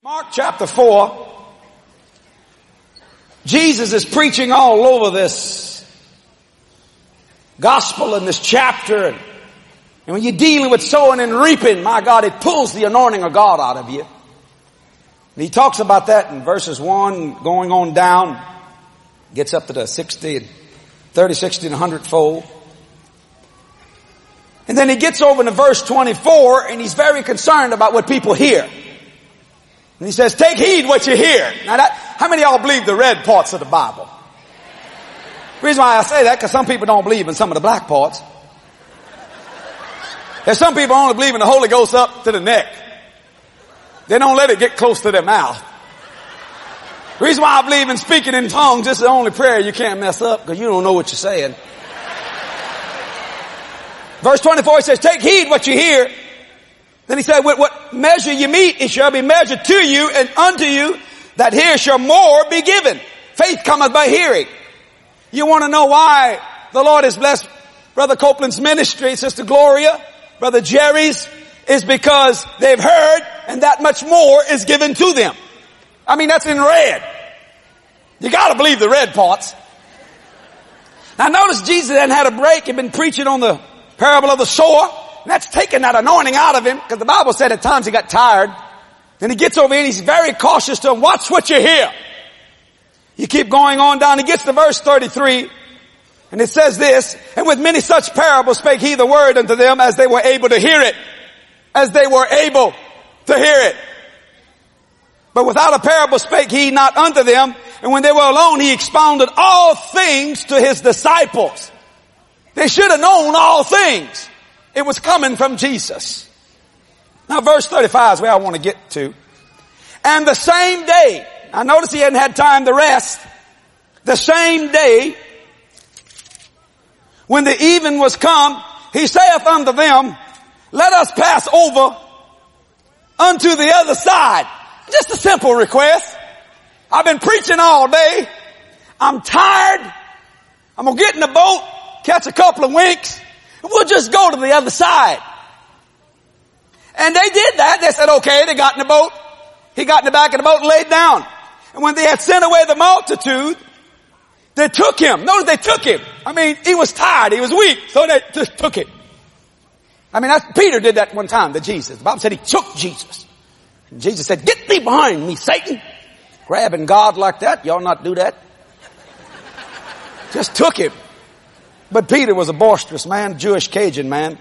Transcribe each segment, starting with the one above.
Mark chapter 4, Jesus is preaching all over this gospel in this chapter. And when you're dealing with sowing and reaping, my God, it pulls the anointing of God out of you. And he talks about that in verses 1 going on down, gets up to the 60 and 30, 60 and 100 fold. And then he gets over to verse 24 and he's very concerned about what people hear. And he says, take heed what you hear. Now how many of y'all believe the red parts of the Bible? The reason why I say that, because some people don't believe in some of the black parts. There's some people only believe in the Holy Ghost up to the neck. They don't let it get close to their mouth. The reason why I believe in speaking in tongues, this is the only prayer you can't mess up, because you don't know what you're saying. Verse 24, he says, take heed what you hear. Then he said, with what measure you meet, it shall be measured to you, and unto you that hear shall more be given. Faith cometh by hearing. You want to know why the Lord has blessed Brother Copeland's ministry, Sister Gloria, Brother Jerry's, is because they've heard and that much more is given to them. I mean, that's in red. You gotta believe the red parts. Now notice Jesus hadn't had a break. He'd been preaching on the parable of the sower. And that's taking that anointing out of him, because the Bible said at times he got tired. Then he gets over here and he's very cautious to him. Watch what you hear. You keep going on down. He gets to verse 33. And it says this, and with many such parables spake he the word unto them as they were able to hear it. As they were able to hear it. But without a parable spake he not unto them. And when they were alone, he expounded all things to his disciples. They should have known all things. It was coming from Jesus. Now verse 35 is where I want to get to. And the same day, I notice he hadn't had time to rest. The same day, when the even was come, he saith unto them, let us pass over unto the other side. Just a simple request. I've been preaching all day. I'm tired. I'm going to get in the boat, catch a couple of winks. We'll just go to the other side. And they did that. They said, okay. They got in the boat. He got in the back of the boat and laid down. And when they had sent away the multitude, they took him. Notice they took him. I mean, he was tired. He was weak. So they just took him. I mean, Peter did that one time to Jesus. The Bible said he took Jesus. And Jesus said, get thee behind me, Satan. Grabbing God like that. Y'all not do that. Just took him. But Peter was a boisterous man, Jewish Cajun man.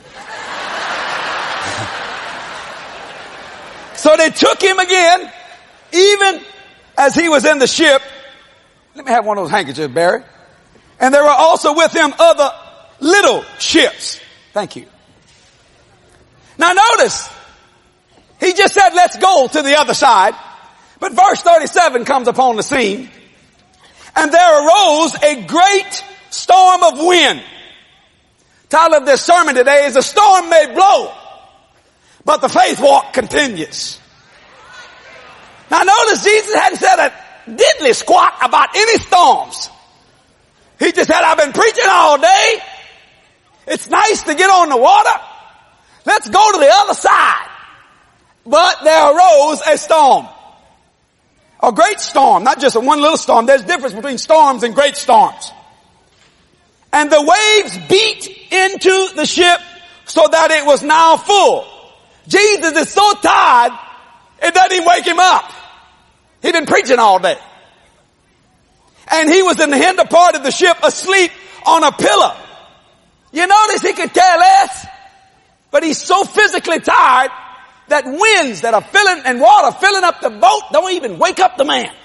So they took him again, even as he was in the ship. Let me have one of those handkerchiefs, Barry. And there were also with him other little ships. Thank you. Now notice, he just said, let's go to the other side. But verse 37 comes upon the scene. And there arose a great storm of wind. Title of this sermon today is, a storm may blow, but the faith walk continues. Now notice Jesus hadn't said a diddly squat about any storms. He just said, I've been preaching all day. It's nice to get on the water. Let's go to the other side. But there arose a storm. A great storm, not just a one little storm. There's a difference between storms and great storms. And the waves beat into the ship so that it was now full. Jesus is so tired, it doesn't even wake him up. He'd been preaching all day. And he was in the hinder part of the ship asleep on a pillar. You notice he could care less, but he's so physically tired that winds that are filling and water filling up the boat don't even wake up the man.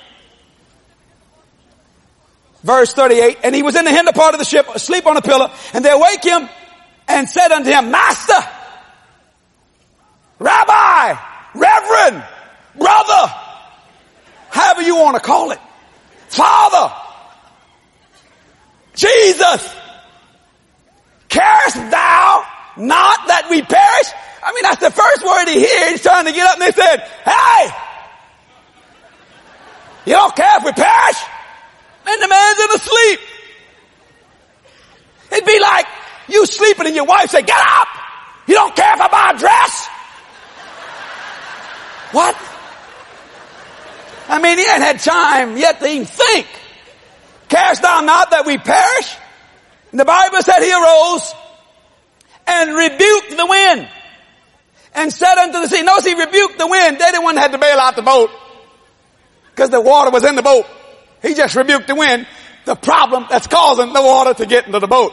Verse 38, and he was in the hinder part of the ship, asleep on a pillar, and they awake him and said unto him, Master, Rabbi, Reverend, Brother, however you want to call it, Father, Jesus, carest thou not that we perish? I mean, that's the first word he hears. He's trying to get up and they said, hey, you don't care if we perish? And the man's in a sleep. It'd be like you sleeping and your wife say, get up. You don't care if I buy a dress? What? I mean, he hadn't had time yet to even think. Carest thou not that we perish? And the Bible said he arose and rebuked the wind and said unto the sea. Notice he rebuked the wind. They didn't want to have to bail out the boat because the water was in the boat. He just rebuked the wind, the problem that's causing the water to get into the boat.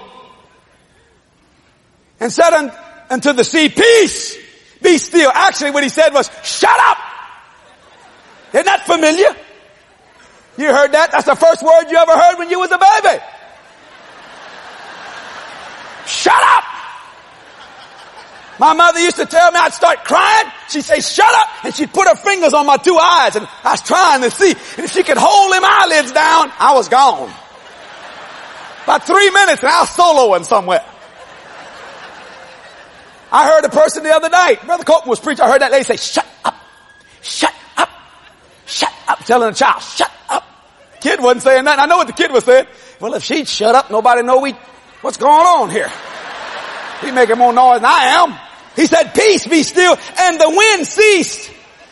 And said unto the sea, peace, be still. Actually, what he said was, shut up. Isn't that familiar? You heard that? That's the first word you ever heard when you was a baby. Shut up. My mother used to tell me I'd start crying. She'd say, shut up. And she'd put her fingers on my two eyes. And I was trying to see. And if she could hold them eyelids down, I was gone. About 3 minutes and I was soloing somewhere. I heard a person the other night. Brother Colton was preaching. I heard that lady say, shut up. Shut up. Shut up. Telling a child, shut up. Kid wasn't saying that. I know what the kid was saying. Well, if she'd shut up, nobody know what's going on here. He's making more noise than I am. He said, peace, be still. And the wind ceased.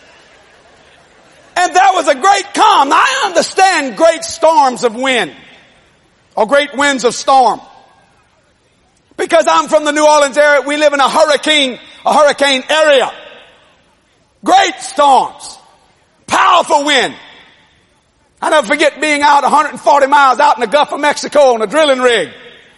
And there was a great calm. Now, I understand great storms of wind or great winds of storm. Because I'm from the New Orleans area, we live in a hurricane area. Great storms. Powerful wind. I never forget being out 140 miles out in the Gulf of Mexico on a drilling rig.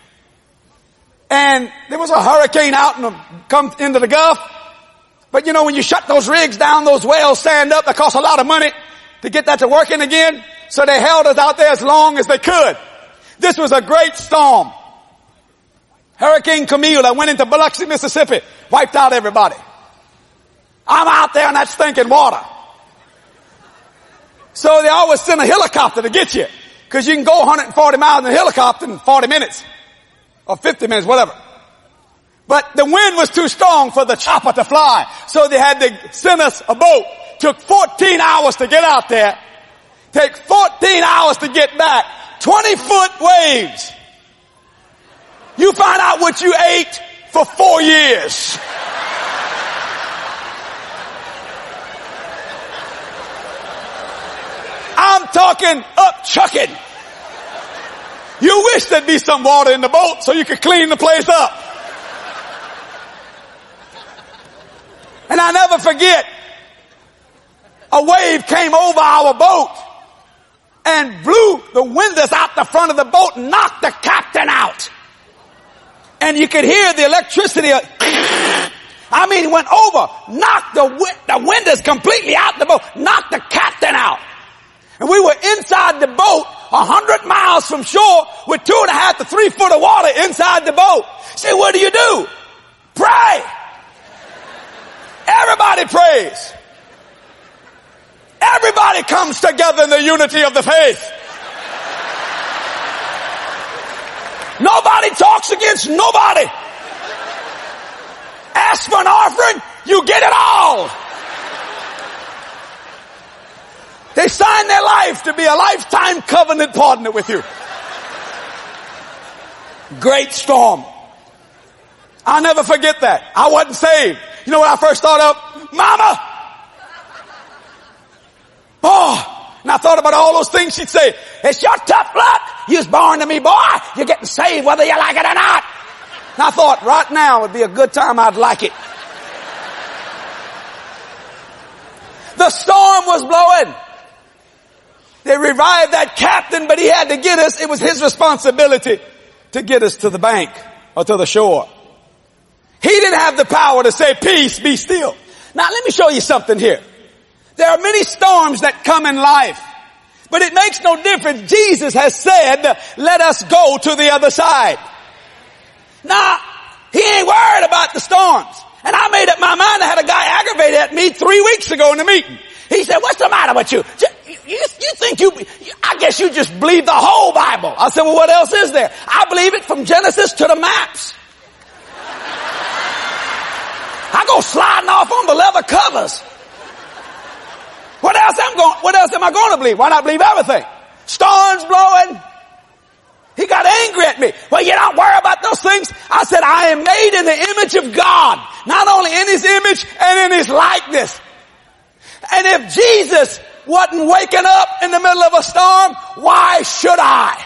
And there was a hurricane come into the Gulf. But you know, when you shut those rigs down, those wells stand up. That costs a lot of money to get that to working again. So they held us out there as long as they could. This was a great storm. Hurricane Camille that went into Biloxi, Mississippi, wiped out everybody. I'm out there in that stinking water. So they always send a helicopter to get you. Cause you can go 140 miles in a helicopter in 40 minutes. Or 50 minutes, whatever. But the wind was too strong for the chopper to fly. So they had to send us a boat. Took 14 hours to get out there. Take 14 hours to get back. 20-foot waves. You find out what you ate for 4 years. I'm talking up chucking. You wish there'd be some water in the boat so you could clean the place up. And I never forget, a wave came over our boat and blew the windows out the front of the boat and knocked the captain out. And you could hear the electricity. I mean, it went over, knocked the windows completely out the boat, knocked the captain out. And we were inside the boat 100 miles from shore with 2.5 to 3 foot of water inside the boat. See, what do? Pray. Everybody prays. Everybody comes together in the unity of the faith. Nobody talks against nobody. Ask for an offering, you get it all. They sign their life to be a lifetime covenant partner with you. Great storm. I'll never forget that. I wasn't saved. You know what I first thought of? Mama! Oh, and I thought about all those things she'd say. It's your tough luck. You was born to me, boy. You're getting saved whether you like it or not. And I thought right now would be a good time. I'd like it. The storm was blowing. They revived that captain, but he had to get us. It was his responsibility to get us to the bank or to the shore. He didn't have the power to say, peace, be still. Now let me show you something here. There are many storms that come in life, but it makes no difference. Jesus has said, let us go to the other side. Now, he ain't worried about the storms. And I made up my mind. I had a guy aggravated at me 3 weeks ago in the meeting. He said, what's the matter with you? You think I guess you just believe the whole Bible. I said, well, what else is there? I believe it from Genesis to the maps. I go sliding off on the leather covers. What else am I going to believe? Why not believe everything? Storms blowing. He got angry at me. Well, you don't worry about those things. I said, I am made in the image of God. Not only in his image and in his likeness. And if Jesus wasn't waking up in the middle of a storm, why should I?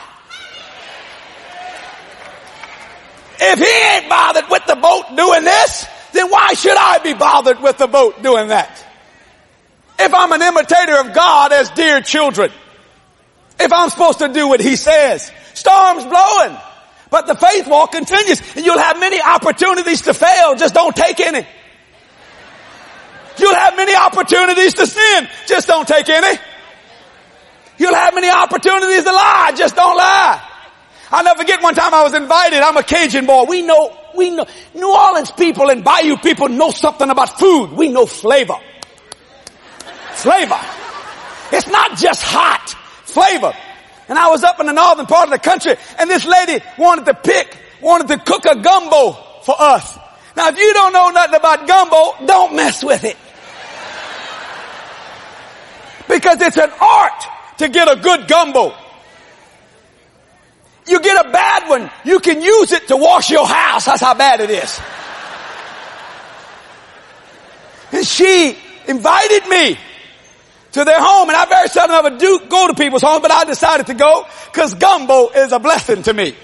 If he ain't bothered with the boat doing this, then why should I be bothered with the boat doing that? If I'm an imitator of God as dear children, if I'm supposed to do what he says, storm's blowing, but the faith walk continues, and you'll have many opportunities to fail, just don't take any. You'll have many opportunities to sin, just don't take any. You'll have many opportunities to lie, just don't lie. I'll never forget one time I was invited. I'm a Cajun boy. We know, New Orleans people and Bayou people know something about food. We know flavor. Flavor. It's not just hot. Flavor. And I was up in the northern part of the country, and this lady wanted to cook a gumbo for us. Now if you don't know nothing about gumbo, don't mess with it. Because it's an art to get a good gumbo. You get a bad one, you can use it to wash your house. That's how bad it is. And she invited me to their home, and I very seldom ever do go to people's home, but I decided to go because gumbo is a blessing to me.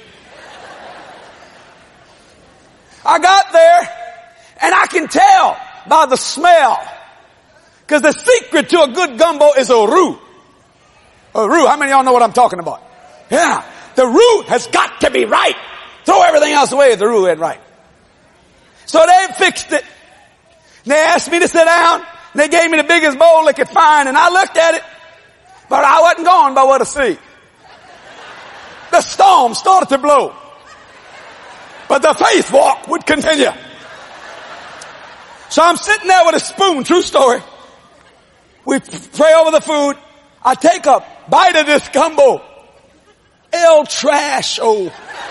I got there, and I can tell by the smell, because the secret to a good gumbo is a roux. A roux. How many of y'all know what I'm talking about? Yeah. The roux has got to be right. Throw everything else away if the roux ain't right. So they fixed it. They asked me to sit down. And they gave me the biggest bowl they could find. And I looked at it. But I wasn't going by what I see. The storm started to blow. But the faith walk would continue. So I'm sitting there with a spoon. True story. We pray over the food. I take a bite of this gumbo. Trash. Oh.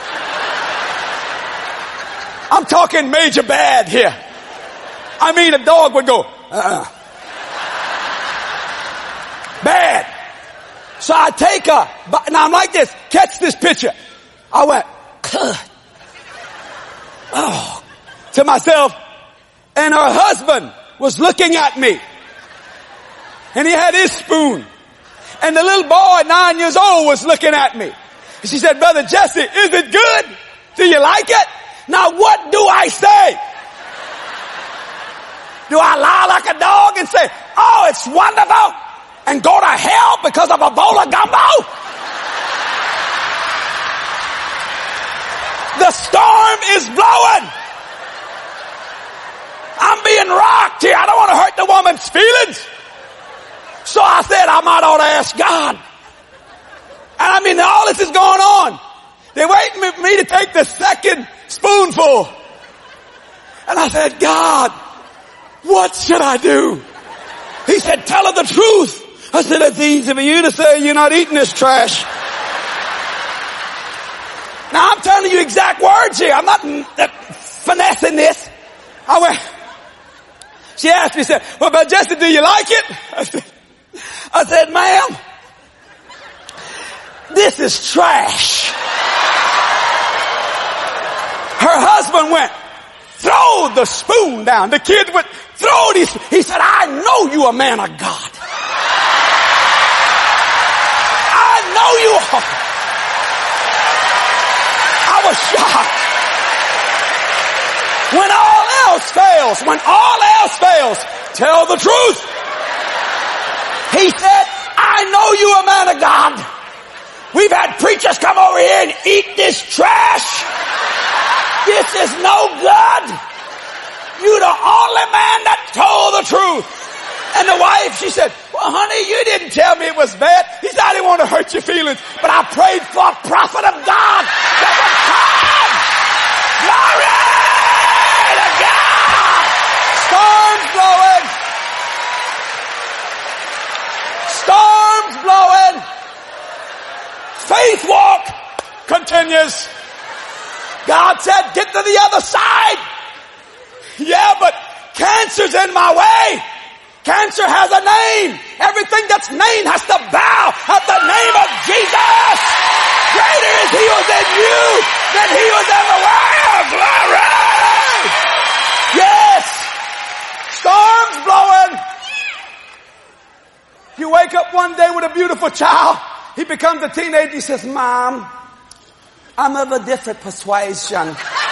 I'm talking major bad here. I mean, a dog would go, bad. So I take now I'm like this, catch this picture. I went, oh, to myself, and her husband was looking at me. And he had his spoon. And the little boy, 9 years old, was looking at me. And she said, Brother Jesse, is it good? Do you like it? Now what do I say? Do I lie like a dog and say, oh, it's wonderful, and go to hell because of a bowl of gumbo? The storm is blowing. I'm being rocked here. I don't want to hurt the woman's feelings. So I said I might ought to ask God. And I mean, all this is going on. They're waiting for me to take the second spoonful. And I said, God, what should I do? He said, tell her the truth. I said, it's easy for you to say you're not eating this trash. Now I'm telling you exact words here. I'm not finessing this. She asked me, said, well, but Jesse, do you like it? I said, ma'am, this is trash. Her husband went, throw the spoon down. The kid went, throw it. He said, I know you a man of God. I know you are. I was shocked. When all else fails, tell the truth. He said, I know you a man of God. We've had preachers come over here and eat this trash. This is no good. You're the only man that told the truth. And the wife, she said, well, honey, you didn't tell me it was bad. He said, I didn't want to hurt your feelings, but I prayed for a prophet of God that would come. Glory to God. Storms blowing. Storms blowing. Faith walk continues. God said, get to the other side. Yeah, but cancer's in my way. Cancer has a name. Everything that's named has to bow at the name of Jesus. Greater is he who's in you than he was in the world. Glory. Yes. Storms blowing. You You wake up one day with a beautiful child. He becomes a teenager. He says, Mom, I'm of a different persuasion.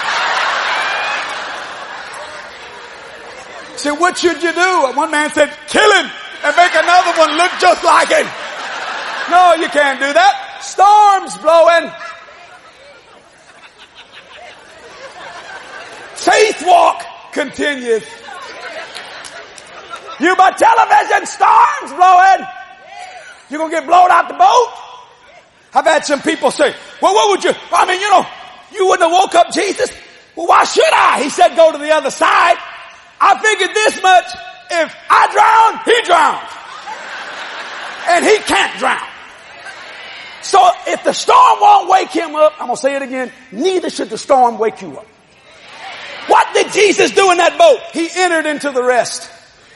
He said, what should you do? One man said, kill him and make another one look just like him. No, you can't do that. Storms blowing. Faith walk continues. You by television, storms blowing. You're going to get blown out the boat. I've had some people say, well, what would you, you wouldn't have woke up Jesus. Well, why should I? He said, go to the other side. I figured this much. If I drown, he drowns. And he can't drown. So if the storm won't wake him up, I'm going to say it again, neither should the storm wake you up. What did Jesus do in that boat? He entered into the rest.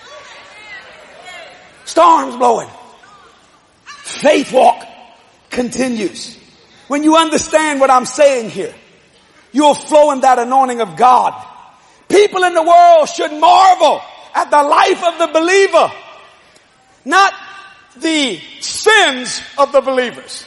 Storms blowing. Faith walk continues. When you understand what I'm saying here, you'll flow in that anointing of God. People in the world should marvel at the life of the believer, not the sins of the believers.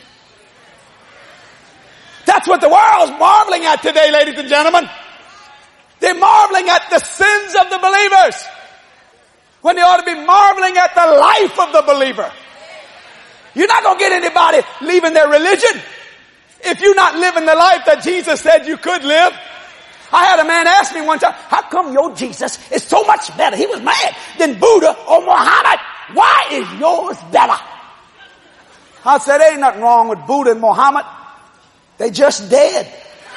That's what the world's marveling at today, ladies and gentlemen. They're marveling at the sins of the believers when they ought to be marveling at the life of the believer. You're not going to get anybody leaving their religion if you're not living the life that Jesus said you could live. I had a man ask me one time, how come your Jesus is so much better? He was mad than Buddha or Muhammad. Why is yours better? I said, ain't nothing wrong with Buddha and Muhammad. They just dead.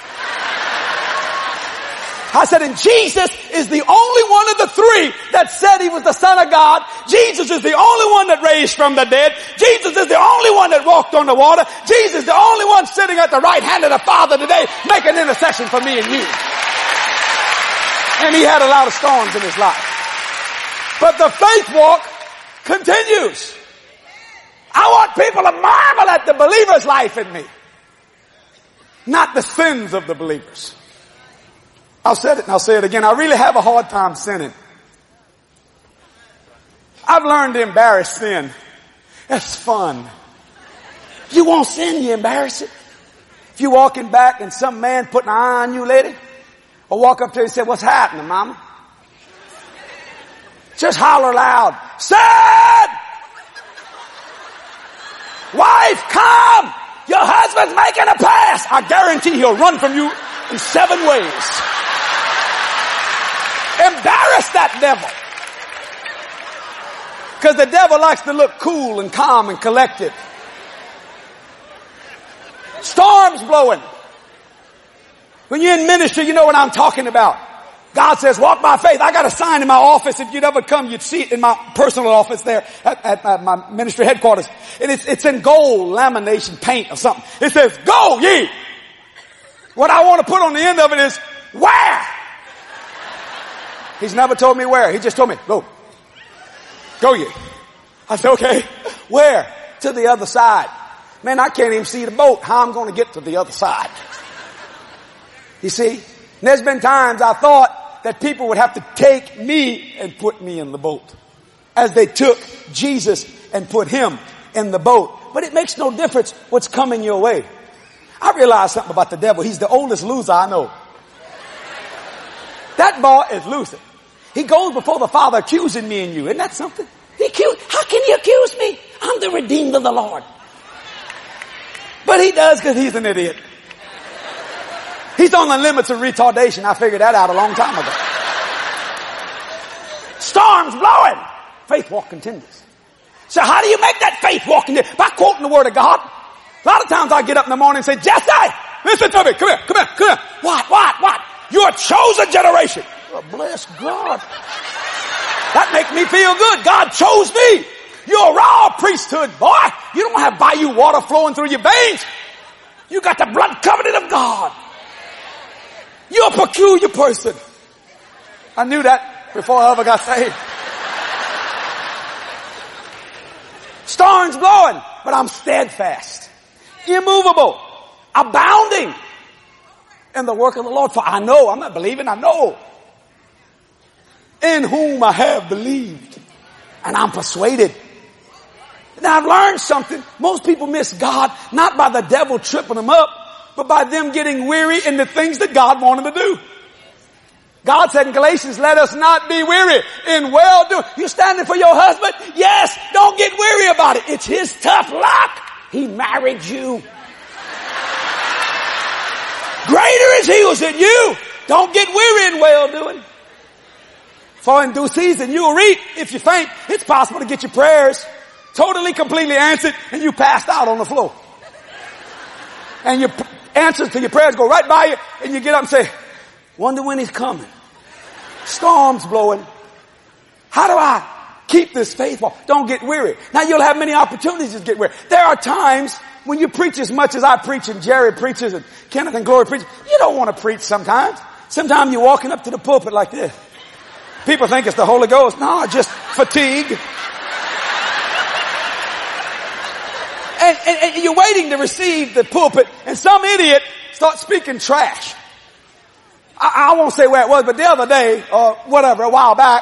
I said, and Jesus is the only one of the three that said he was the Son of God. Jesus is the only one that raised from the dead. Jesus is the only one that walked on the water. Jesus is the only one sitting at the right hand of the Father today making intercession for me and you. And he had a lot of storms in his life. But the faith walk continues. I want people to marvel at the believer's life in me, not the sins of the believers. I'll say it and I'll say it again. I really have a hard time sinning. I've learned to embarrass sin. It's fun. If you won't sin, you embarrass it. If you're walking back and some man putting an eye on you, lady, or walk up to you and say, what's happening, mama? Just holler loud. Sin! Wife, come! Your husband's making a pass. I guarantee he'll run from you in 7 ways. Embarrass that devil. Because the devil likes to look cool and calm and collected. Storms blowing. When you're in ministry, you know what I'm talking about. God says, walk by faith. I got a sign in my office. If you'd ever come, you'd see it in my personal office there at my ministry headquarters. And it's in gold lamination paint or something. It says, go ye. What I want to put on the end of it is, where? He's never told me where. He just told me, go. Go ye. I said, okay. Where? To the other side. Man, I can't even see the boat. How I'm going to get to the other side? You see? And there's been times I thought that people would have to take me and put me in the boat, as they took Jesus and put him in the boat. But it makes no difference what's coming your way. I realized something about the devil. He's the oldest loser I know. That boy is losing. He goes before the Father accusing me and you. Isn't that something? How can he accuse me? I'm the redeemed of the Lord. But he does because he's an idiot. He's on the limits of retardation. I figured that out a long time ago. Storms blowing. Faith walk continues. So how do you make that faith walk continue? By quoting the Word of God. A lot of times I get up in the morning and say, Jesse, listen to me. Come here. What? You're a chosen generation. Oh, bless God. That makes me feel good. God chose me. You're a raw priesthood, boy. You don't have bayou water flowing through your veins. You got the blood covenant of God. You're a peculiar person. I knew that before I ever got saved. Storms blowing, but I'm steadfast, immovable, abounding in the work of the Lord. For I know, I'm not believing, I know in whom I have believed, and I'm persuaded Now I've learned something. Most people miss God not by the devil tripping them up, but by them getting weary in the things that God wanted to do. God said in Galatians, let us not be weary in well-doing. You standing for your husband? Yes. Don't get weary about it. It's his tough luck. He married you. Greater is he who's in you. Don't get weary in well-doing. For in due season you will reap. If you faint, it's possible to get your prayers totally, completely answered, and you passed out on the floor. And your answers to your prayers go right by you, and you get up and say, wonder when he's coming. Storms blowing. How do I keep this faith walk? Don't get weary. Now you'll have many opportunities to get weary. There are times when you preach as much as I preach and Jerry preaches and Kenneth and Glory preaches, you don't want to preach sometimes. Sometimes you're walking up to the pulpit like this. People think it's the Holy Ghost. No, just fatigue. And you're waiting to receive the pulpit, and some idiot starts speaking trash. I won't say where it was, but the other day, or whatever, a while back,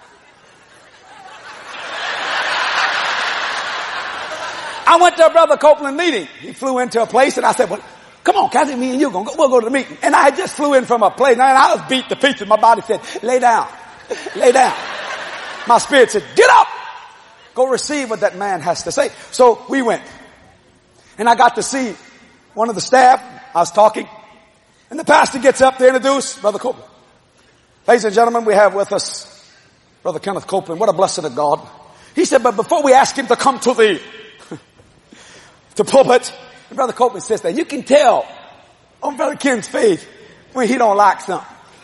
I went to a Brother Copeland meeting. He flew into a place, and I said, well, come on, Kathy, me and you, we'll go to the meeting. And I just flew in from a place, and I was beat to pieces. My body said, lay down, lay down. My spirit said, get up, go receive what that man has to say. So we went. And I got to see one of the staff. I was talking. And the pastor gets up to introduce Brother Copeland. Ladies and gentlemen, we have with us Brother Kenneth Copeland. What a blessing of God. He said, but before we ask him to come to the pulpit, and Brother Copeland says that you can tell on Brother Ken's faith when he don't like something.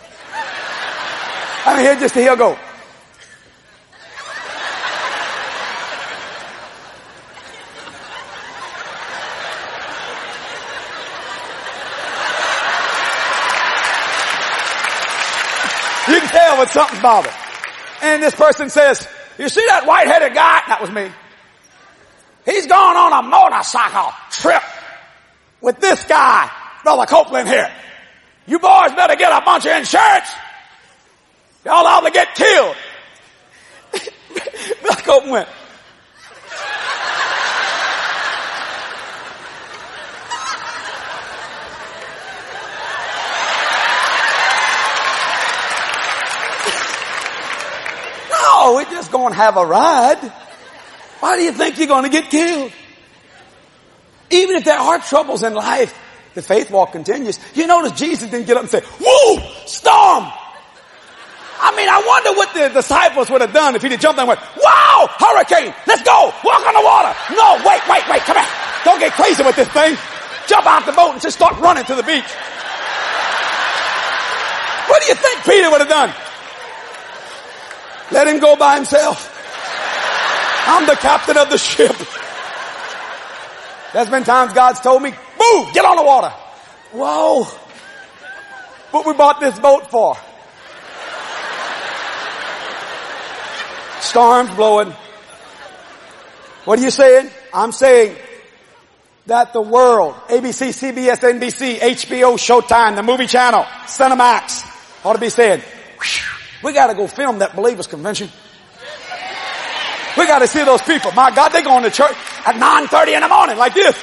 I mean, he'll go. You can tell when something's bothered. And this person says, you see that white-headed guy? That was me. He's gone on a motorcycle trip with this guy, Brother Copeland here. You boys better get a bunch of insurance. Y'all ought to get killed. Brother Copeland went. No, we're just going to have a ride. Why do you think you're going to get killed? Even if there are troubles in life, the faith walk continues. You notice Jesus didn't get up and say, woo, storm. I mean, I wonder what the disciples would have done if he'd have jumped and went, wow, hurricane, let's go, walk on the water. No, wait, come here. Don't get crazy with this thing. Jump out the boat and just start running to the beach. What do you think Peter would have done? Let him go by himself. I'm the captain of the ship. There's been times God's told me, move, get on the water. Whoa. What we bought this boat for? Storms blowing. What are you saying? I'm saying that the world, ABC, CBS, NBC, HBO, Showtime, the movie channel, Cinemax, ought to be saying, we got to go film that Believers Convention. We got to see those people. My God, they're going to church at 9:30 in the morning like this.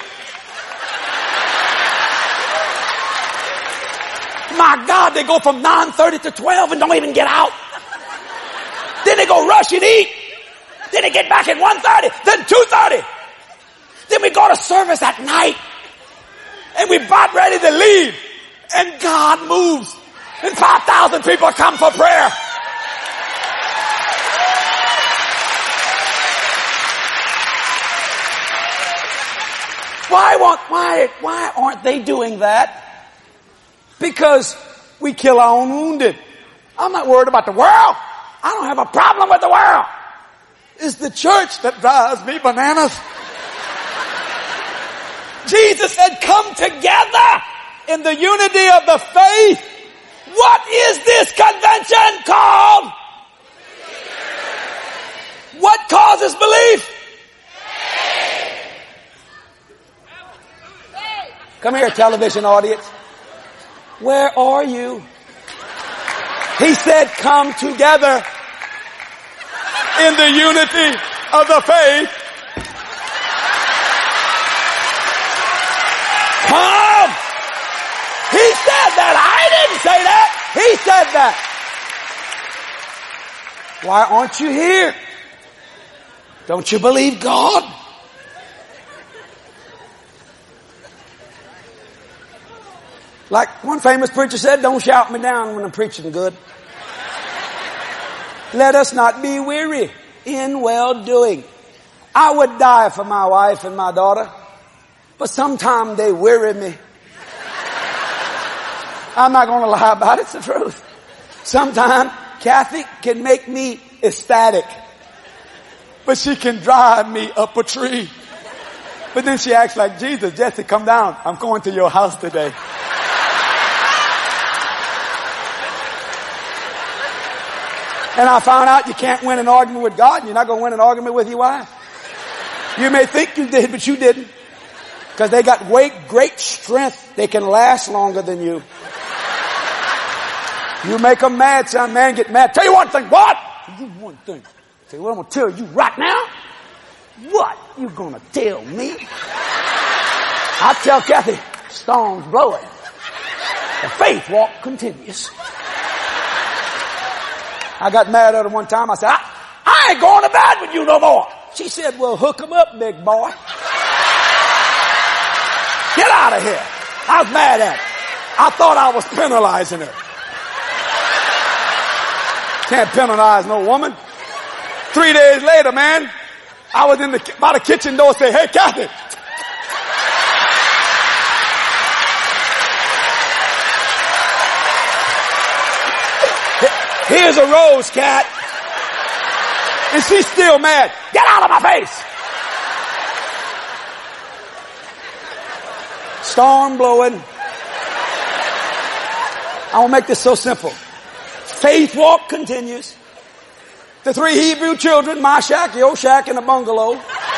My God, they go from 9:30 to 12 and don't even get out. Then they go rush and eat. Then they get back at 1:30, then 2:30. Then we go to service at night. And we about ready to leave. And God moves. And 5,000 people come for prayer. Why aren't they doing that? Because we kill our own wounded. I'm not worried about the world. I don't have a problem with the world. It's the church that drives me bananas. Jesus said, come together in the unity of the faith. What is this convention called? What causes belief? Come here, television audience. Where are you? He said, come together in the unity of the faith. Come. He said that. I didn't say that. He said that. Why aren't you here? Don't you believe God? Like one famous preacher said, don't shout me down when I'm preaching good. Let us not be weary in well-doing. I would die for my wife and my daughter, but sometimes they weary me. I'm not going to lie about it. It's the truth. Sometimes Kathy can make me ecstatic, but she can drive me up a tree. But then she acts like Jesus. Jesse, come down. I'm going to your house today. And I found out you can't win an argument with God. You're not going to win an argument with your wife. You may think you did, but you didn't. Because they got great strength. They can last longer than you. You make them mad, son. Man, get mad. Tell you one thing. What? You one thing. Say, what I'm going to tell you right now? What? You going to tell me? I tell Kathy, storm's blowing. The faith walk continues. I got mad at her one time. I said, I ain't going to bed with you no more. She said, well, hook 'em up, big boy. Get out of here. I was mad at her. I thought I was penalizing her. Can't penalize no woman. 3 days later, man, I was by the kitchen door saying, hey, Kathy. Here's a rose, cat. And she's still mad. Get out of my face. Storm blowing. I will make this so simple. Faith walk continues. The 3 Hebrew children, my shack, your shack, and a bungalow.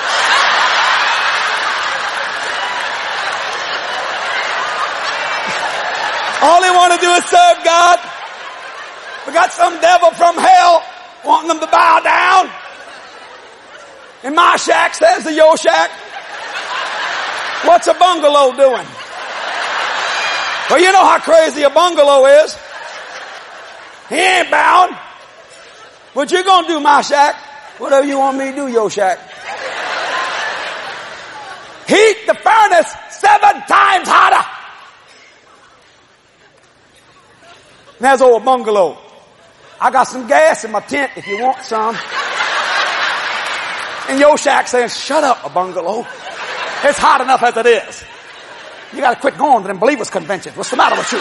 All they want to do is serve God. We got some devil from hell wanting them to bow down. And my shack says to your shack, what's a bungalow doing? Well, you know how crazy a bungalow is. He ain't bound. What you gonna do, my shack? Whatever you want me to do, your shack. Heat the furnace 7 times hotter. And there's old bungalow. I got some gas in my tent if you want some. And your shack saying, shut up, a bungalow. It's hot enough as it is. You gotta quit going to them believers conventions. What's the matter with you?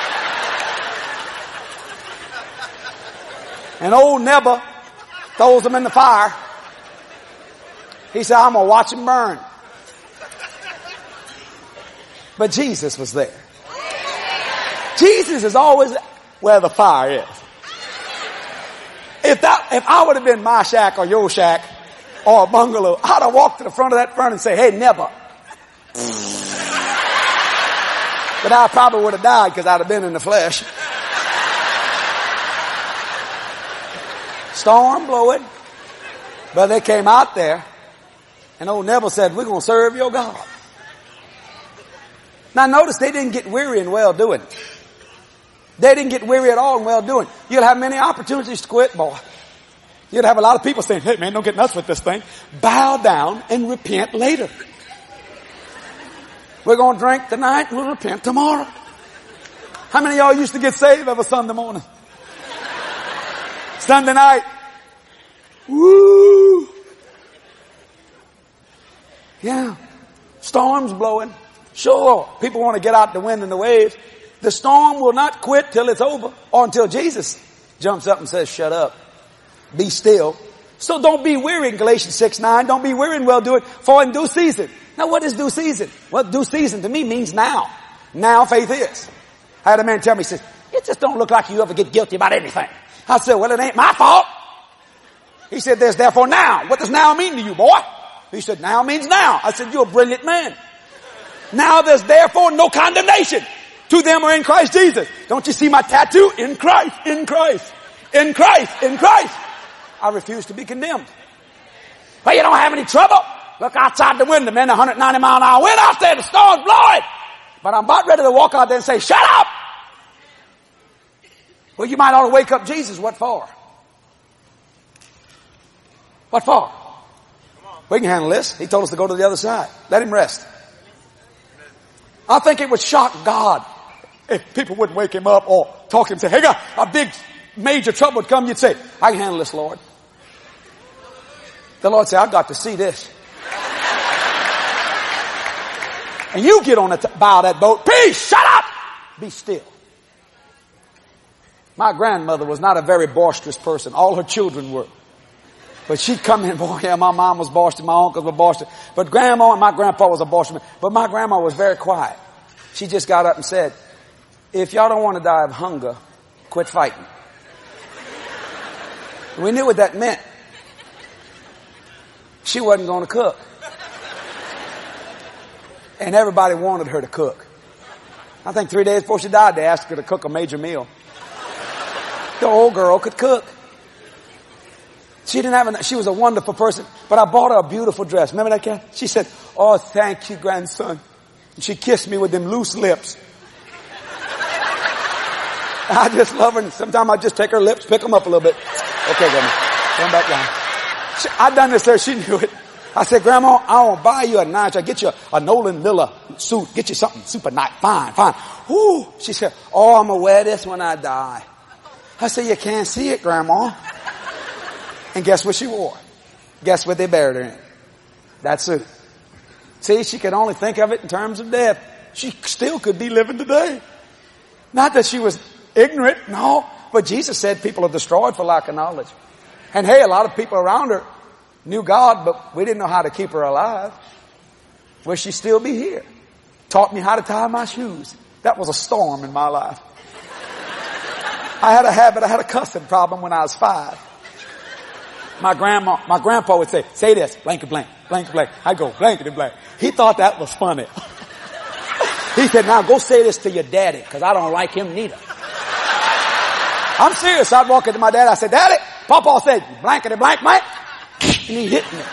And old Nebuchadnezzar throws them in the fire. He said, I'm gonna watch them burn. But Jesus was there. Jesus is always where the fire is. If I would have been my shack or your shack or a bungalow, I'd have walked to the front of that furnace and say, hey, Nebuchadnezzar. But I probably would have died because I'd have been in the flesh. Storm blowing. But they came out there and old Nebuchadnezzar said, we're going to serve your God. Now notice they didn't get weary in well-doing. They didn't get weary at all in well-doing. You'll have many opportunities to quit, boy. You'll have a lot of people saying, hey man, don't get nuts with this thing. Bow down and repent later. We're going to drink tonight, we'll repent tomorrow. How many of y'all used to get saved every Sunday morning? Sunday night. Woo! Yeah. Storms blowing. Sure, people want to get out the wind and the waves. The storm will not quit till it's over or until Jesus jumps up and says, shut up. Be still. So don't be weary in Galatians 6:9. Don't be weary in well-doing, for in due season. Now what is due season? Well, due season to me means now. Now faith is. I had a man tell me, he says, it just don't look like you ever get guilty about anything. I said, well, it ain't my fault. He said, there's therefore now. What does now mean to you, boy? He said, now means now. I said, you're a brilliant man. Now there's therefore no condemnation to them who are in Christ Jesus. Don't you see my tattoo? In Christ, in Christ, in Christ, in Christ. I refuse to be condemned. Well, you don't have any trouble. Look outside the window, man, 190 mile an hour wind out there, the storm's blowing. But I'm about ready to walk out there and say, shut up! Well, you might ought to wake up Jesus. What for? What for? We can handle this. He told us to go to the other side. Let him rest. I think it would shock God if people wouldn't wake him up or talk to him and say, hey God, a big major trouble would come. You'd say, I can handle this, Lord. The Lord said, I've got to see this. And you get on the bow of that boat. Peace, shut up. Be still. My grandmother was not a very boisterous person. All her children were. But she'd come in, boy, yeah, my mom was boisterous, my uncles were boisterous. But grandma and my grandpa was a boisterous man. But my grandma was very quiet. She just got up and said, if y'all don't want to die of hunger, quit fighting. We knew what that meant. She wasn't going to cook. And everybody wanted her to cook. I think 3 days before she died, they asked her to cook a major meal. The old girl could cook. She was a wonderful person, but I bought her a beautiful dress. Remember that, Kat? She said, oh, thank you, grandson. And she kissed me with them loose lips. I just love her. And sometimes I just take her lips, pick them up a little bit. Okay, Grandma, come back down. I done this there. She knew it. I said, Grandma, I won't buy you a nice. I get you a Nolan Miller suit. Get you something super nice. Fine, fine. Whoo. She said, oh, I'm going to wear this when I die. I said, you can't see it, Grandma. And guess what she wore? Guess what they buried her in? That's it. See, she could only think of it in terms of death. She still could be living today. Not that she was ignorant, no. But Jesus said people are destroyed for lack of knowledge. And hey, a lot of people around her knew God, but we didn't know how to keep her alive. Will she still be here? Taught me how to tie my shoes. That was a storm in my life. I had a cussing problem when I was 5. My grandpa would say this, blankety blank, blankety blank. I go, blankety blank. He thought that was funny. He said, now go say this to your daddy, because I don't like him neither. I'm serious. I'd walk into my dad. I said, Daddy, Papa said, blankety blank, blank. And he hit me.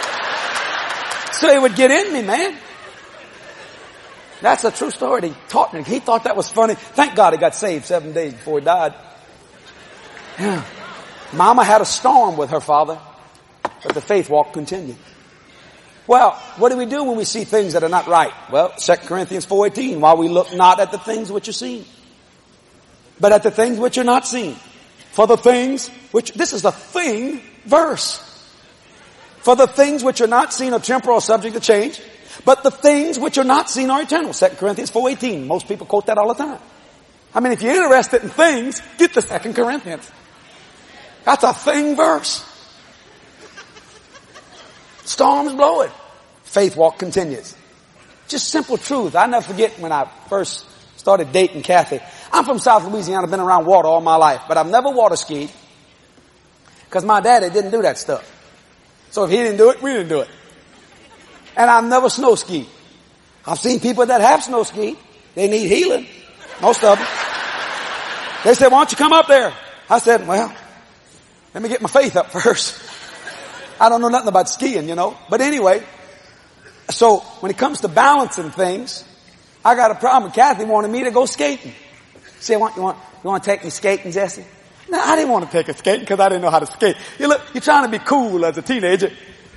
So he would get in me, man. That's a true story. He taught me. He thought that was funny. Thank God he got saved 7 days before he died. Yeah. Mama had a storm with her father, but the faith walk continued. Well, what do we do when we see things that are not right? Well, 2 Corinthians 4:18, while we look not at the things which are seen, but at the things which are not seen. For the things which, this is a thing verse. For the things which are not seen are temporal, subject to change, but the things which are not seen are eternal. 2 Corinthians 4:18. Most people quote that all the time. I mean, if you're interested in things, get the 2 Corinthians. That's a thing verse. Storms blowing. Faith walk continues. Just simple truth. I never forget when I first started dating Kathy. I'm from South Louisiana. I've been around water all my life, but I've never water skied because my daddy didn't do that stuff. So if he didn't do it, we didn't do it. And I've never snow skied. I've seen people that have snow skied. They need healing. Most of them. They said, why don't you come up there? I said, well, let me get my faith up first. I don't know nothing about skiing, you know. But anyway, so when it comes to balancing things, I got a problem. Kathy wanted me to go skating. She said, you want to take me skating, Jesse? No, I didn't want to take her skating because I didn't know how to skate. You're trying to be cool as a teenager.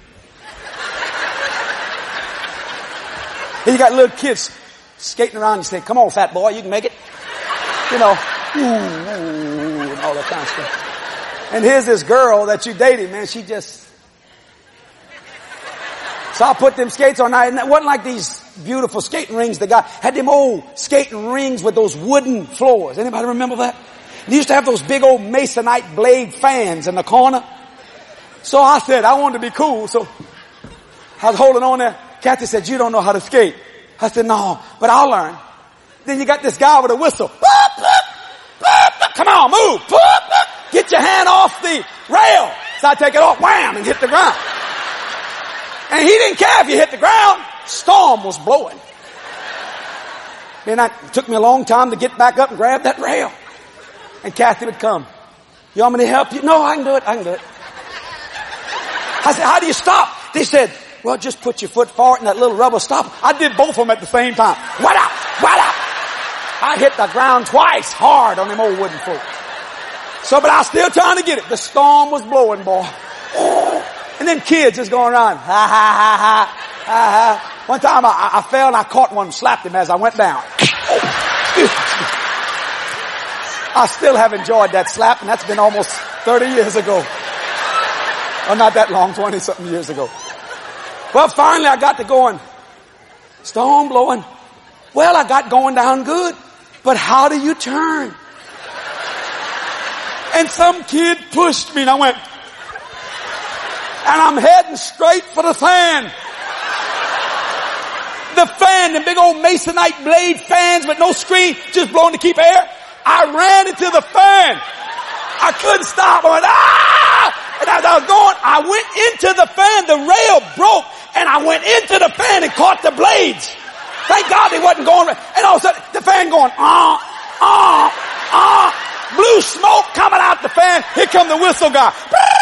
And you got little kids skating around. You say, come on, fat boy, you can make it. You know, and all that kind of stuff. And here's this girl that you dated, man. She just... So I put them skates on. And it wasn't like these beautiful skating rings. The guy had them old skating rings with those wooden floors. Anybody remember that? They used to have those big old masonite blade fans in the corner. So I said, I wanted to be cool. So I was holding on there. Kathy said, you don't know how to skate. I said, no, but I'll learn. Then you got this guy with a whistle. Come on, move. Get your hand off the rail. So I take it off, wham, and hit the ground. And he didn't care if you hit the ground. Storm was blowing. Then it took me a long time to get back up and grab that rail. And Kathy would come. You want me to help you? No, I can do it. I can do it. I said, how do you stop? They said, well, just put your foot forward and that little rubber stopper. I did both of them at the same time. What out? I hit the ground twice hard on them old wooden floors. So, but I was still trying to get it. The storm was blowing, boy. And then kids just going around. Ha, ha, ha, ha, ha, ha. One time I fell and I caught one and slapped him as I went down. I still have enjoyed that slap, and that's been almost 30 years ago. Or not that long, 20-something years ago. Well, finally I got to going. Storm blowing. Well, I got going down good. But how do you turn? And some kid pushed me and I went. And I'm heading straight for the fan. The fan, the big old masonite blade fans with no screen, just blowing to keep air. I ran into the fan. I couldn't stop. I went, ah! And as I was going, I went into the fan. The rail broke and I went into the fan and caught the blades. Thank God they wasn't going. And all of a sudden, the fan going, blue smoke coming out the fan. Here come the whistle guy.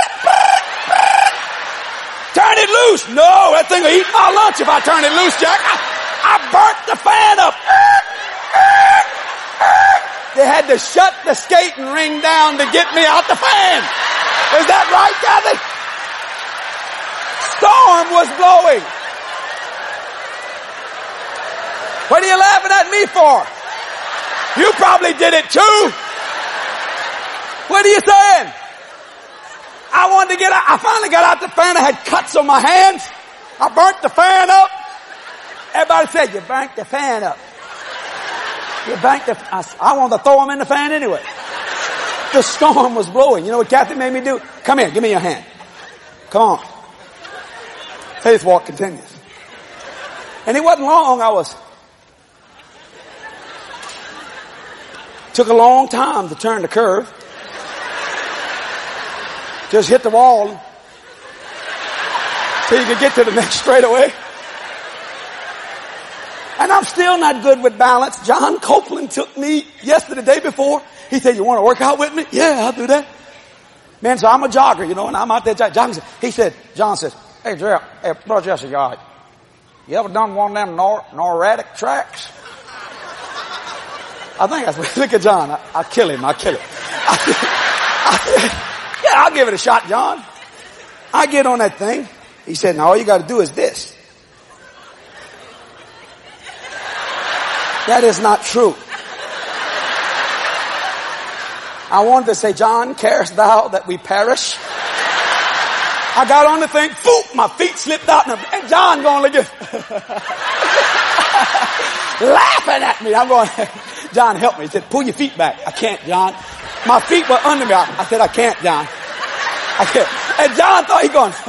Turn it loose. No, that thing will eat my lunch if I turn it loose, Jack. I burnt the fan up. They had to shut the skating ring down to get me out the fan. Is that right, Kathy? Storm was blowing. What are you laughing at me for? You probably did it too. What are you saying? I wanted to get out. I finally got out the fan. I had cuts on my hands. I burnt the fan up. Everybody said, you burnt the fan up. You burnt the, I wanted to throw them in the fan anyway. The storm was blowing. You know what Kathy made me do? Come here, give me your hand. Come on. Faith walk continues. And it wasn't long. Took a long time to turn the curve. Just hit the wall so you could get to the next straightaway. And I'm still not good with balance. John Copeland took me the day before. He said, you want to work out with me? Yeah, I'll do that. Man, so I'm a jogger, you know, and I'm out there jogging. John says, hey, Gerald, hey, Brother Jesse, you ever done one of them Nordic tracks? I think look at John. I'll kill him. Yeah, I'll give it a shot, John. I get on that thing. He said, now all you got to do is this. That is not true. I wanted to say, John, carest thou that we perish? I got on the thing, boop, my feet slipped out, and John going like this. Laughing at me. I'm going, John, help me. He said, pull your feet back. I can't, John. My feet were under me. I said, I can't, John. I can't. And John thought he going.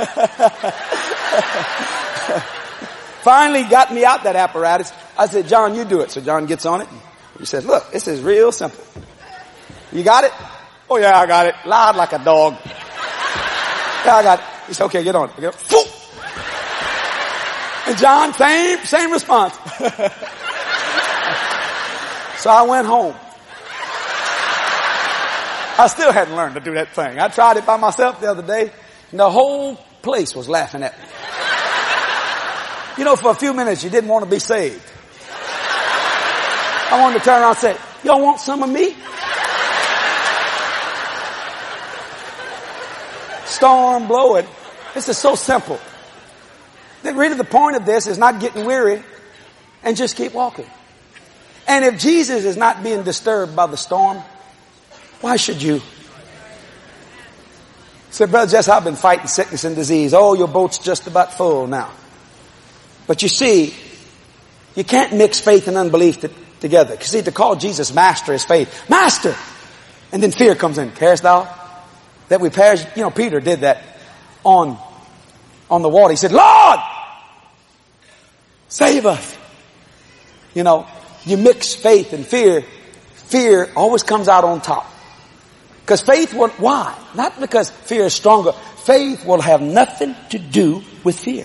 Finally got me out that apparatus. I said, John, you do it. So John gets on it. He says, look, this is real simple. You got it? Oh yeah, I got it. Loud like a dog. Yeah, I got it. He said, okay, get on it. I go, Phoop! And John, same response. So I went home. I still hadn't learned to do that thing. I tried it by myself the other day, and the whole place was laughing at me. You know, for a few minutes, you didn't want to be saved. I wanted to turn around and say, y'all want some of me? Storm blowing. This is so simple. Really, the point of this is not getting weary and just keep walking. And if Jesus is not being disturbed by the storm, why should you? Say, Brother Jess, I've been fighting sickness and disease. Oh, your boat's just about full now. But you see, you can't mix faith and unbelief together. You see, to call Jesus Master is faith. Master! And then fear comes in. Carest thou that we perish? You know, Peter did that on the water. He said, Lord! Save us! You know, you mix faith and fear. Fear always comes out on top. Because faith will, why? Not because fear is stronger. Faith will have nothing to do with fear.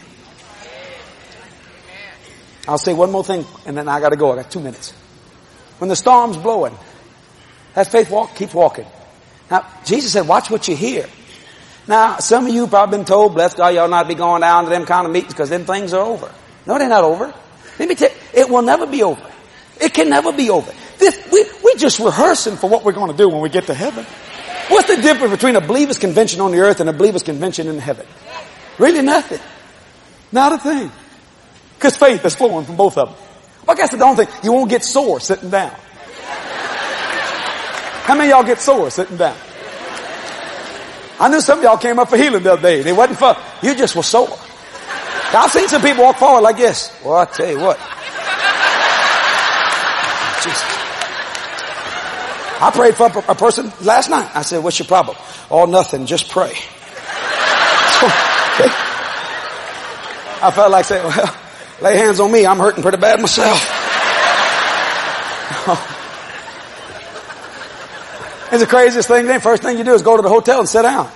I'll say one more thing and then I gotta go. I got 2 minutes. When the storm's blowing, that faith keeps walking. Now, Jesus said, watch what you hear. Now, some of you probably been told, bless God, y'all not be going down to them kind of meetings because them things are over. No, they're not over. Let me tell you, it will never be over. It can never be over. we're just rehearsing for what we're going to do when we get to heaven. What's the difference between a believer's convention on the earth and a believer's convention in heaven? Really nothing. Not a thing. Because faith is flowing from both of them. Well, I guess the only thing, you won't get sore sitting down. How many of y'all get sore sitting down? I knew some of y'all came up for healing the other day. They wasn't for, you just were sore. I've seen some people walk forward like this. Well, I tell you what. Jesus. I prayed for a person last night. I said, what's your problem? Oh, nothing. Just pray. Okay. I felt like saying, well, lay hands on me. I'm hurting pretty bad myself. It's the craziest thing. The first thing you do is go to the hotel and sit down.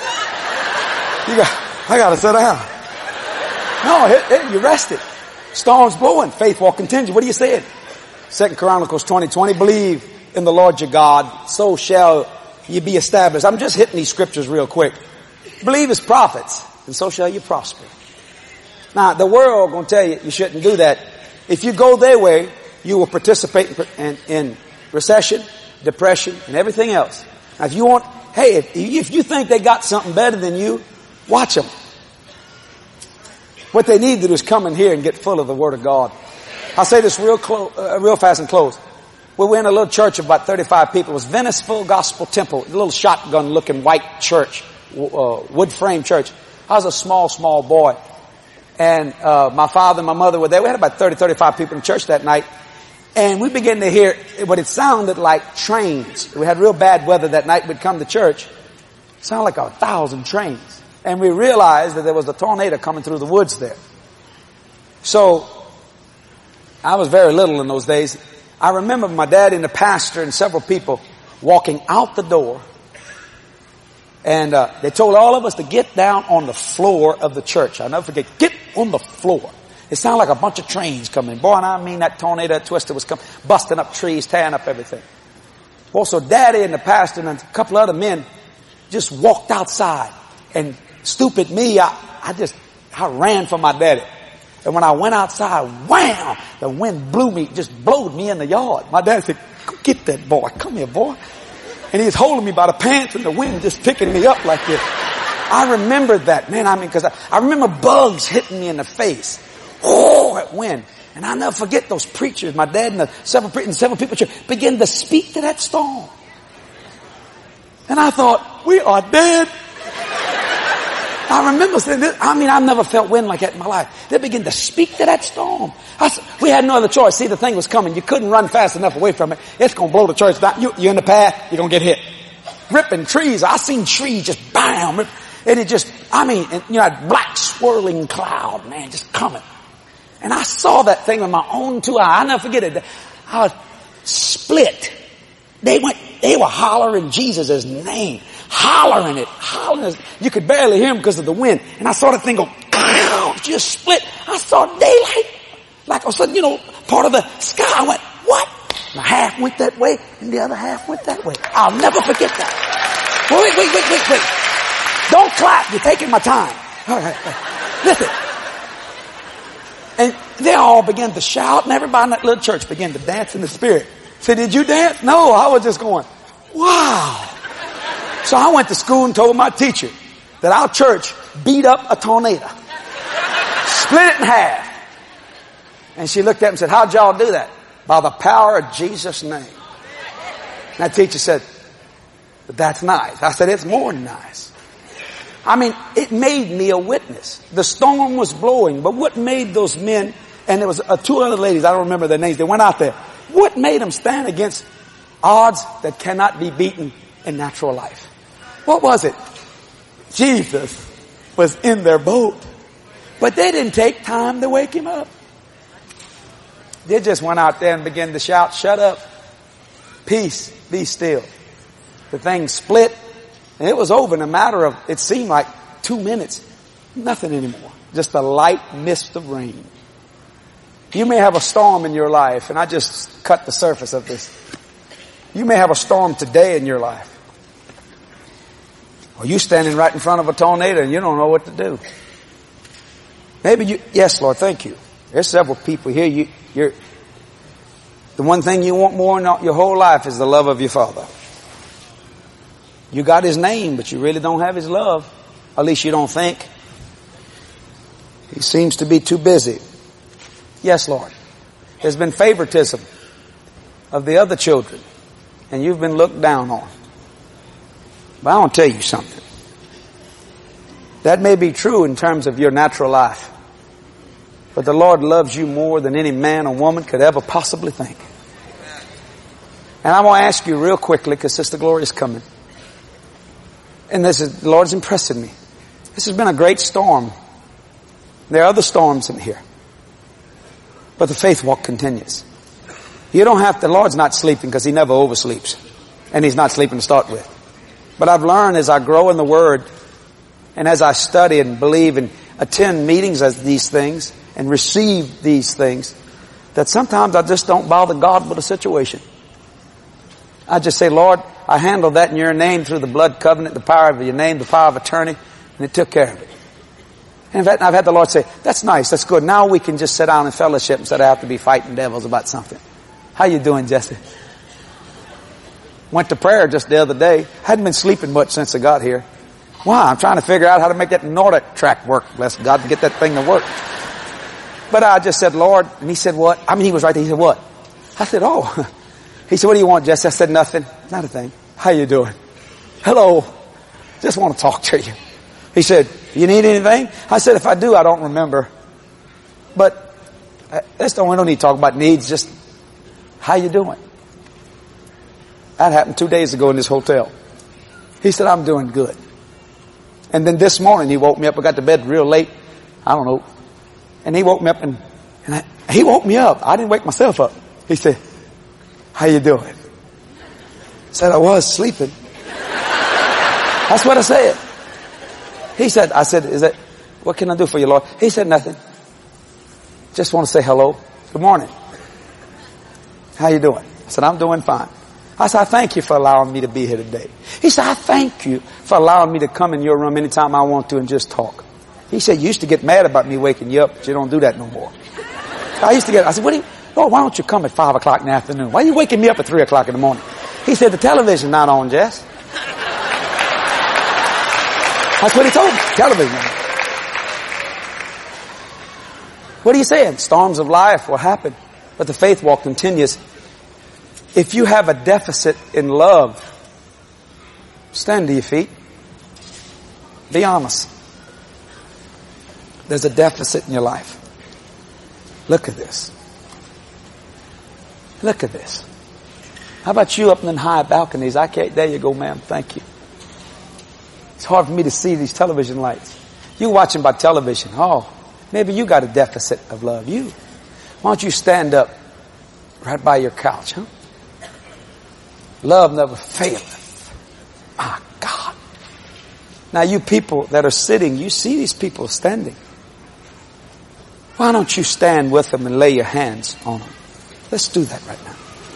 I got to sit down. No, you rested. Storms blowing. Faith will continue. What are you saying? 2 Chronicles 20:20. Believe in the Lord your God, so shall you be established. I'm just hitting these scriptures real quick. Believe his prophets, and so shall you prosper. Now, the world going to tell you shouldn't do that. If you go their way, you will participate in recession, depression, and everything else. Now, if you want, hey, if you think they got something better than you, watch them. What they need to do is come in here and get full of the Word of God. I'll say this real fast and close. We were in a little church of about 35 people. It was Venice Full Gospel Temple, a little shotgun-looking white church, wood frame church. I was a small boy. And my father and my mother were there. We had about 35 people in church that night. And we began to hear what it sounded like trains. We had real bad weather that night. We'd come to church. It sounded like 1,000 trains. And we realized that there was a tornado coming through the woods there. So, I was very little in those days. I remember my dad and the pastor and several people walking out the door. And they told all of us to get down on the floor of the church. I'll never forget. Get on the floor. It sounded like a bunch of trains coming. Boy, and I mean that tornado, that twister was coming, busting up trees, tearing up everything. Well, so Daddy and the pastor and a couple other men just walked outside. And stupid me, I ran for my daddy. And when I went outside, wham! The wind blew me, just blowed me in the yard. My dad said, "Go get that boy. Come here, boy." And he's holding me by the pants and the wind just picking me up like this. I remember that, man. I mean, because I remember bugs hitting me in the face. Oh, that wind. And I'll never forget those preachers. My dad and several people began to speak to that storm. And I thought, we are dead. I remember saying this. I mean, I've never felt wind like that in my life. They began to speak to that storm. We had no other choice. See, the thing was coming. You couldn't run fast enough away from it. It's going to blow the church down. You're in the path. You're going to get hit. Ripping trees. I seen trees just bam. And it just, I mean, that black swirling cloud, man, just coming. And I saw that thing with my own two eyes. I'll never forget it. I was split. They were hollering Jesus' name. Hollering it. You could barely hear him because of the wind. And I saw the thing go, just split. I saw daylight. Like all of a sudden, part of the sky. I went, what? And half went that way and the other half went that way. I'll never forget that. Wait. Don't clap. You're taking my time. All right. Listen. And they all began to shout and everybody in that little church began to dance in the spirit. Say, did you dance? No, I was just going, wow. So I went to school and told my teacher that our church beat up a tornado. Split it in half. And she looked at me and said, how'd y'all do that? By the power of Jesus' name. And that teacher said, but that's nice. I said, it's more than nice. I mean, it made me a witness. The storm was blowing, but what made those men, and there was two other ladies, I don't remember their names, they went out there. What made them stand against odds that cannot be beaten in natural life? What was it? Jesus was in their boat, but they didn't take time to wake him up. They just went out there and began to shout, shut up, peace, be still. The thing split, and it was over in a matter of, it seemed like 2 minutes. Nothing anymore. Just a light mist of rain. You may have a storm in your life, and I just cut the surface of this. You may have a storm today in your life. Or you standing right in front of a tornado and you don't know what to do. Maybe yes, Lord, thank you. There's several people here. The one thing you want more in your whole life is the love of your Father. You got His name, but you really don't have His love. At least you don't think. He seems to be too busy. Yes, Lord. There's been favoritism of the other children, and you've been looked down on. But I want to tell you something. That may be true in terms of your natural life, but the Lord loves you more than any man or woman could ever possibly think. And I'm going to ask you real quickly, because Sister Gloria's coming. And the Lord's impressing me. This has been a great storm. There are other storms in here. But the faith walk continues. You don't have to, the Lord's not sleeping because He never oversleeps. And He's not sleeping to start with. But I've learned as I grow in the Word, and as I study and believe and attend meetings as these things, and receive these things, that sometimes I just don't bother God with a situation. I just say, Lord, I handled that in your name through the blood covenant, the power of your name, the power of attorney, and it took care of it. And in fact, I've had the Lord say, that's nice, that's good. Now we can just sit down and fellowship instead of have to be fighting devils about something. How you doing, Jesse? Went to prayer just the other day. Hadn't been sleeping much since I got here. Wow, I'm trying to figure out how to make that Nordic track work. Bless God to get that thing to work. But I just said, Lord, and He said, what? I mean, He was right there. He said, what? I said, oh. He said, what do you want, Jesse? I said, nothing. Not a thing. How you doing? Hello. Just want to talk to you. He said, you need anything? I said, if I do, I don't remember. But we don't need to talk about needs. Just, how you doing? That happened 2 days ago in this hotel. He said, I'm doing good. And then this morning he woke me up. I got to bed real late. I don't know. And he woke me up and he woke me up. I didn't wake myself up. He said, how you doing? I said, I was sleeping. That's what I said. He said, I said, what can I do for you, Lord? He said, nothing. Just want to say hello. Good morning. How you doing? I said, I'm doing fine. I said, I thank you for allowing me to be here today. He said, I thank you for allowing me to come in your room anytime I want to and just talk. He said, you used to get mad about me waking you up, but you don't do that no more. I said, Lord, why don't you come at 5 o'clock in the afternoon? Why are you waking me up at 3 o'clock in the morning? He said, the television's not on, Jess. That's what he told me. Television. What are you saying? Storms of life will happen, but the faith walk continues. If you have a deficit in love, stand to your feet. Be honest. There's a deficit in your life. Look at this. Look at this. How about you up in the high balconies? I can't. There you go, ma'am. Thank you. It's hard for me to see these television lights. You watching by television. Oh, maybe you got a deficit of love. Why don't you stand up right by your couch, huh? Love never faileth. My God. Now you people that are sitting, you see these people standing. Why don't you stand with them and lay your hands on them? Let's do that right now.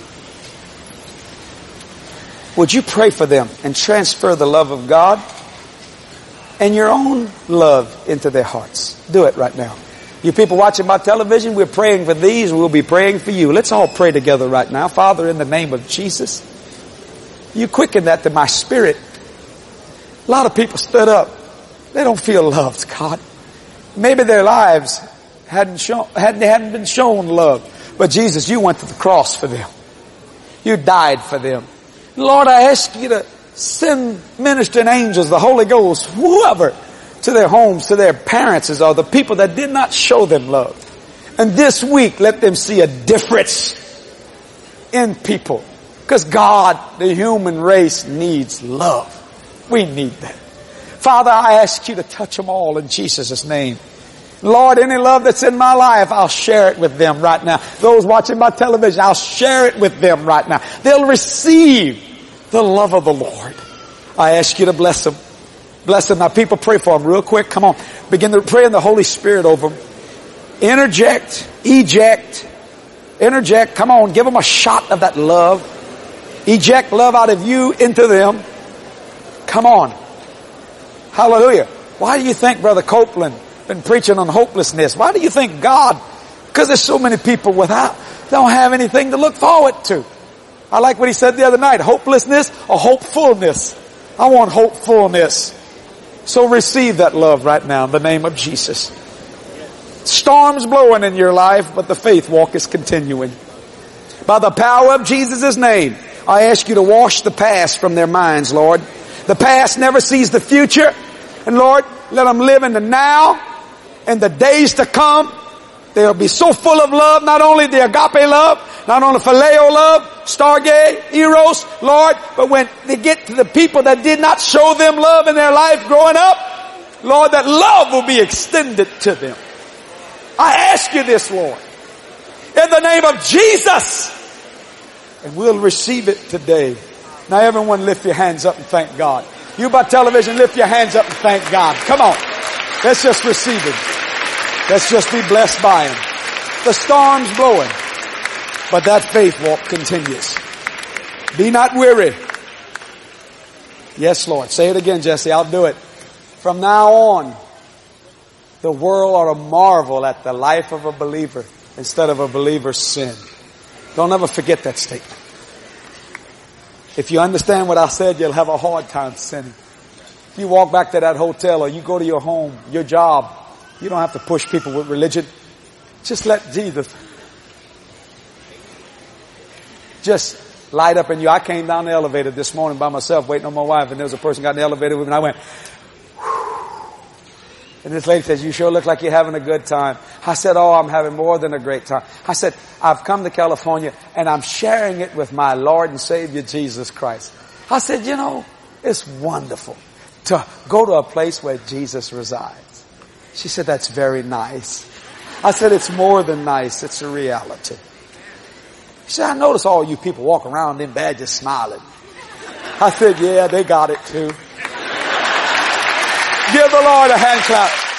Would you pray for them and transfer the love of God and your own love into their hearts? Do it right now. You people watching by television, we're praying for these. We'll be praying for you. Let's all pray together right now. Father, in the name of Jesus, you quicken that to my spirit. A lot of people stood up. They don't feel loved, God. Maybe their lives hadn't been shown love. But Jesus, you went to the cross for them. You died for them. Lord, I ask you to send ministering angels, the Holy Ghost, whoever, to their homes, to their parents, or the people that did not show them love. And this week, let them see a difference in people. Because God, the human race, needs love. We need that. Father, I ask you to touch them all in Jesus' name. Lord, any love that's in my life, I'll share it with them right now. Those watching my television, I'll share it with them right now. They'll receive the love of the Lord. I ask you to bless them. Bless them. Now people, pray for them real quick. Come on. Begin to pray in the Holy Spirit over them. Interject. Eject. Interject. Come on. Give them a shot of that love. Eject love out of you into them. Come on. Hallelujah. Why do you think Brother Copeland been preaching on hopelessness? Why do you think God? Because there's so many people without don't have anything to look forward to. I like what he said the other night, hopelessness or hopefulness. I want hopefulness. So receive that love right now in the name of Jesus. Storms blowing in your life, but the faith walk is continuing. By the power of Jesus' name, I ask you to wash the past from their minds, Lord. The past never sees the future. And Lord, let them live in the now and the days to come. They'll be so full of love, not only the agape love, not only phileo love, storge, eros, Lord, but when they get to the people that did not show them love in their life growing up, Lord, that love will be extended to them. I ask you this, Lord, in the name of Jesus, and we'll receive it today. Now everyone lift your hands up and thank God. You by television, lift your hands up and thank God. Come on. Let's just receive it. Let's just be blessed by Him. The storm's blowing, but that faith walk continues. Be not weary. Yes, Lord. Say it again, Jesse. I'll do it. From now on, the world ought to marvel at the life of a believer instead of a believer's sin. Don't ever forget that statement. If you understand what I said, you'll have a hard time sinning. If you walk back to that hotel or you go to your home, your job, you don't have to push people with religion. Just let Jesus just light up in you. I came down the elevator this morning by myself waiting on my wife, and there was a person got in the elevator with me, and I went, and this lady says, you sure look like you're having a good time. I said, oh, I'm having more than a great time. I said, I've come to California and I'm sharing it with my Lord and Savior Jesus Christ. I said, you know, it's wonderful to go to a place where Jesus resides. She said, that's very nice. I said, it's more than nice. It's a reality. She said, I notice all you people walk around in bed just smiling. I said, yeah, they got it too. Give the Lord a hand clap.